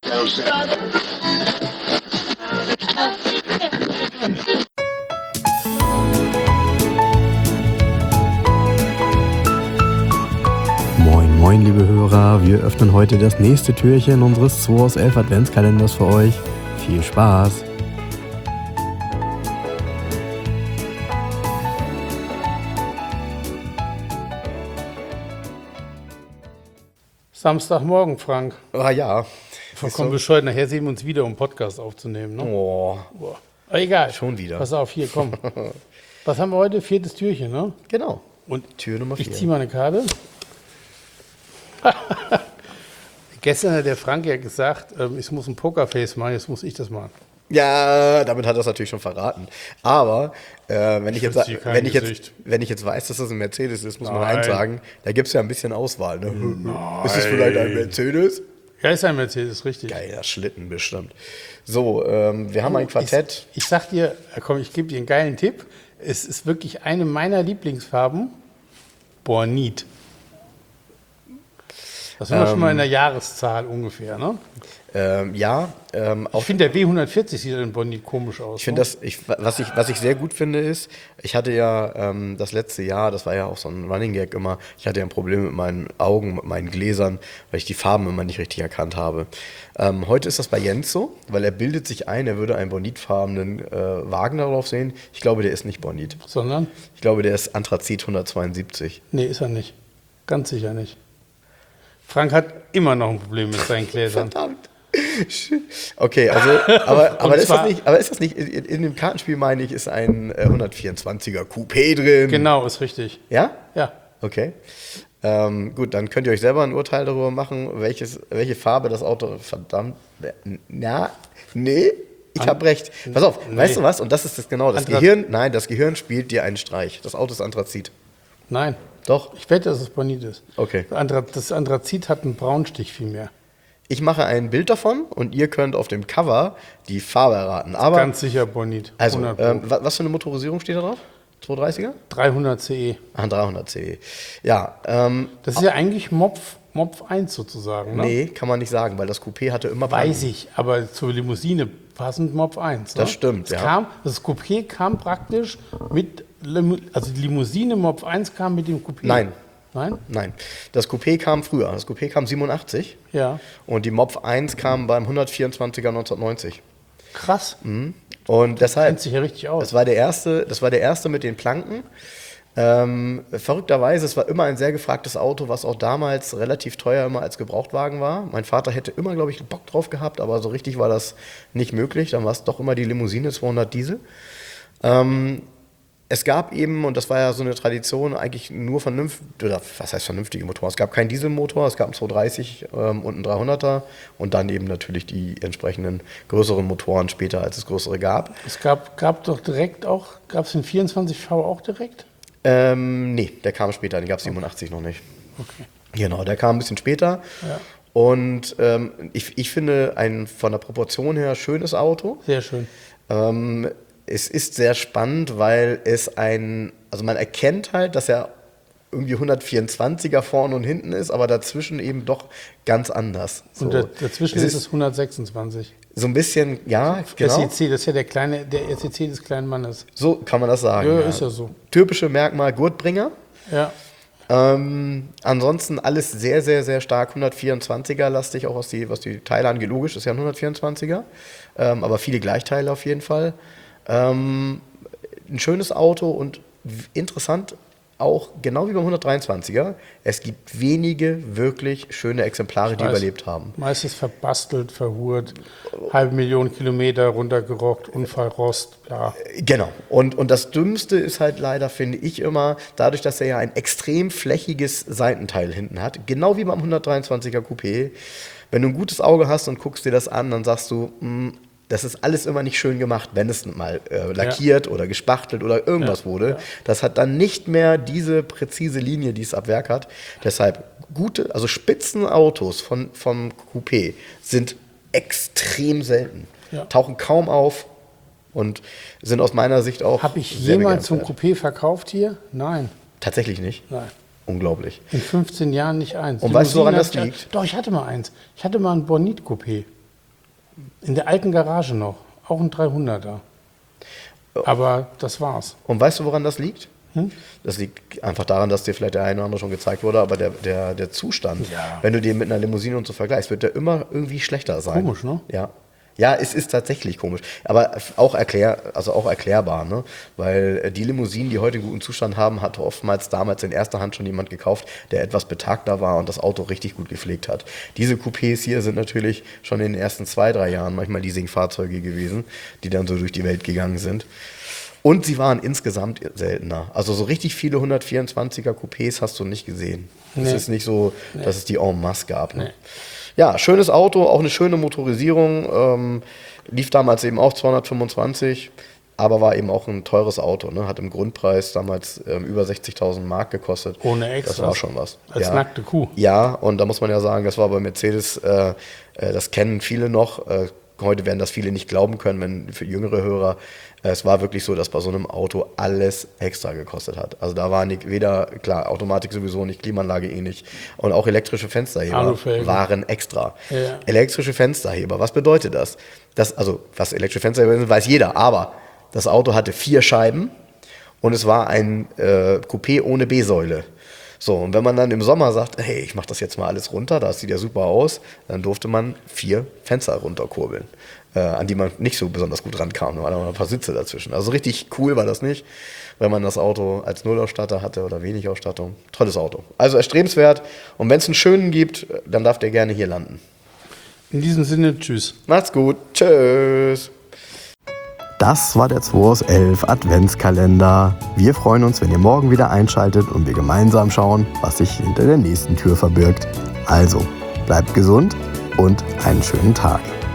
Moin, moin, liebe Hörer. Wir öffnen heute das nächste Türchen unseres 2 aus 11 Adventskalenders für euch. Viel Spaß! Samstagmorgen, Frank. Ah ja. Vollkommen bescheuert. Nachher sehen wir uns wieder, um einen Podcast aufzunehmen. Ne? Oh, Boah. Aber egal. schon wieder. Pass auf, hier, komm. Was haben wir heute? 4. Türchen, ne? Genau. Und Tür Nummer 4. ich ziehe mal eine Karte. Gestern hat der Frank ja gesagt, ich muss ein Pokerface machen, jetzt muss ich das machen. Ja, damit hat er es natürlich schon verraten. Aber wenn ich jetzt weiß, dass das ein Mercedes ist, muss man eins sagen, da gibt es ja ein bisschen Auswahl. Ne? Ist es vielleicht ein Mercedes? Ja, ist ein Mercedes, richtig. Geiler Schlitten bestimmt. So, wir haben ein Quartett. Ich sag dir, komm, ich gebe dir einen geilen Tipp. Es ist wirklich eine meiner Lieblingsfarben. Bornit. Das sind wir schon mal in der Jahreszahl ungefähr, ne? Ich finde, der W140 sieht in Bornit komisch aus. Ich finde was ich sehr gut finde ist, ich hatte ja das letzte Jahr, das war ja auch so ein Running Gag immer, ich hatte ja ein Problem mit meinen Augen, mit meinen Gläsern, weil ich die Farben immer nicht richtig erkannt habe. Heute ist das bei Jens so, weil er bildet sich ein, er würde einen bornitfarbenen Wagen darauf sehen. Ich glaube, der ist nicht Bornit. Sondern? Ich glaube, der ist Anthrazit 172. Nee, ist er nicht. Ganz sicher nicht. Frank hat immer noch ein Problem mit seinen Gläsern. Verdammt. Okay, also, aber ist das nicht, in dem Kartenspiel meine ich, ist ein 124er Coupé drin? Genau, ist richtig. Ja? Ja. Okay. Gut, dann könnt ihr euch selber ein Urteil darüber machen, welche Farbe das Auto, verdammt, ich habe recht. Pass auf, weißt du was? Und das ist das genau, das Gehirn spielt dir einen Streich. Das Auto ist Anthrazit. Nein. Doch? Ich wette, dass es Bornit ist. Okay. Das Anthrazit hat einen Braunstich viel mehr. Ich mache ein Bild davon und ihr könnt auf dem Cover die Farbe erraten. Aber ganz sicher Bonit. Also, was für eine Motorisierung steht da drauf? 230er? 300 CE. Ah, 300 CE. Ja. Das ist ja eigentlich Mopf 1 sozusagen, ne? Nee, kann man nicht sagen, weil das Coupé hatte immer Weiß Planken. ich, aber zur Limousine passend Mopf 1. Ne? Das stimmt, Das Coupé kam praktisch mit, also die Limousine Mopf 1 kam mit dem Coupé. Nein. Nein? Nein. Das Coupé kam früher. Das Coupé kam 87. Ja. Und die Mopf 1 kam beim 124er 1990. Krass. Mhm. Und deshalb. Kennt sich ja richtig aus. Das war der erste mit den Planken. Verrückterweise, es war immer ein sehr gefragtes Auto, was auch damals relativ teuer immer als Gebrauchtwagen war. Mein Vater hätte immer, glaube ich, Bock drauf gehabt, aber so richtig war das nicht möglich. Dann war es doch immer die Limousine 200 Diesel. Es gab eben, und das war ja so eine Tradition, eigentlich nur vernünftige Motoren. Es gab keinen Dieselmotor, es gab einen 230 und einen 300er und dann eben natürlich die entsprechenden größeren Motoren später, als es größere gab. Es gab doch direkt auch, gab es den 24V auch direkt? Nee, der kam später, den gab es 87 noch nicht. Okay. Genau, der kam ein bisschen später. Ja. Und ich finde ein von der Proportion her schönes Auto. Sehr schön. Es ist sehr spannend, weil also man erkennt halt, dass er irgendwie 124er vorne und hinten ist, aber dazwischen eben doch ganz anders. So. Und dazwischen ist es 126. So ein bisschen, ja, genau. SEC, das ist ja der SEC des kleinen Mannes. So kann man das sagen. Ja, ist ja so. Typische Merkmal Gurtbringer. Ja. Ansonsten alles sehr, sehr, sehr stark 124er lastig, auch was die Teile angeht. Logisch, ist ja ein 124er, aber viele Gleichteile auf jeden Fall. Ein schönes Auto und interessant auch, genau wie beim 123er, es gibt wenige wirklich schöne Exemplare, die überlebt haben. Meistens verbastelt, verhurt, 500.000 Kilometer runtergerockt, Unfallrost, bla. Genau. Und das Dümmste ist halt leider, finde ich immer, dadurch, dass er ja ein extrem flächiges Seitenteil hinten hat, genau wie beim 123er Coupé, wenn du ein gutes Auge hast und guckst dir das an, dann sagst du, das ist alles immer nicht schön gemacht, wenn es mal lackiert oder gespachtelt oder irgendwas wurde. Ja. Das hat dann nicht mehr diese präzise Linie, die es ab Werk hat. Deshalb also Spitzenautos vom Coupé sind extrem selten. Ja. Tauchen kaum auf und sind aus meiner Sicht auch Habe ich jemals so ein Coupé verkauft hier? Nein. Tatsächlich nicht? Nein. Unglaublich. In 15 Jahren nicht eins. Und weißt du, woran das liegt? Doch, ich hatte mal eins. Ich hatte mal ein Bornit-Coupé. In der alten Garage noch. Auch ein 300er. Aber das war's. Und weißt du, woran das liegt? Das liegt einfach daran, dass dir vielleicht der eine oder andere schon gezeigt wurde, aber der Zustand, wenn du den mit einer Limousine und so vergleichst, wird der immer irgendwie schlechter sein. Komisch, ne? Ja. Ja, es ist tatsächlich komisch, aber auch erklärbar, ne? Weil die Limousinen, die heute einen guten Zustand haben, hat oftmals damals in erster Hand schon jemand gekauft, der etwas betagter war und das Auto richtig gut gepflegt hat. Diese Coupés hier sind natürlich schon in den ersten 2-3 Jahren manchmal Leasingfahrzeuge gewesen, die dann so durch die Welt gegangen sind. Und sie waren insgesamt seltener. Also so richtig viele 124er Coupés hast du nicht gesehen. Es ist nicht so, dass es die en masse gab. Ne? Ja, schönes Auto, auch eine schöne Motorisierung. Lief damals eben auch 225, aber war eben auch ein teures Auto. Ne? Hat im Grundpreis damals über 60.000 Mark gekostet. Ohne Extras. Das war schon was. Als nackte Kuh. Ja, und da muss man ja sagen, das war bei Mercedes, das kennen viele noch. Heute werden das viele nicht glauben können, wenn für jüngere Hörer. Es war wirklich so, dass bei so einem Auto alles extra gekostet hat. Also da war weder, klar, Automatik sowieso nicht, Klimaanlage nicht. Und auch elektrische Fensterheber waren extra. Ja. Elektrische Fensterheber, was bedeutet das? Also, was elektrische Fensterheber sind, weiß jeder. Aber das Auto hatte 4 Scheiben und es war ein Coupé ohne B-Säule. So, und wenn man dann im Sommer sagt, hey, ich mache das jetzt mal alles runter, das sieht ja super aus, dann durfte man 4 Fenster runterkurbeln, an die man nicht so besonders gut rankam. Da waren noch ein paar Sitze dazwischen. Also richtig cool war das nicht, wenn man das Auto als Nullausstatter hatte oder wenig Ausstattung. Tolles Auto. Also erstrebenswert. Und wenn es einen schönen gibt, dann darf der gerne hier landen. In diesem Sinne, tschüss. Macht's gut. Tschüss. Das war der 2 aus 11 Adventskalender. Wir freuen uns, wenn ihr morgen wieder einschaltet und wir gemeinsam schauen, was sich hinter der nächsten Tür verbirgt. Also, bleibt gesund und einen schönen Tag.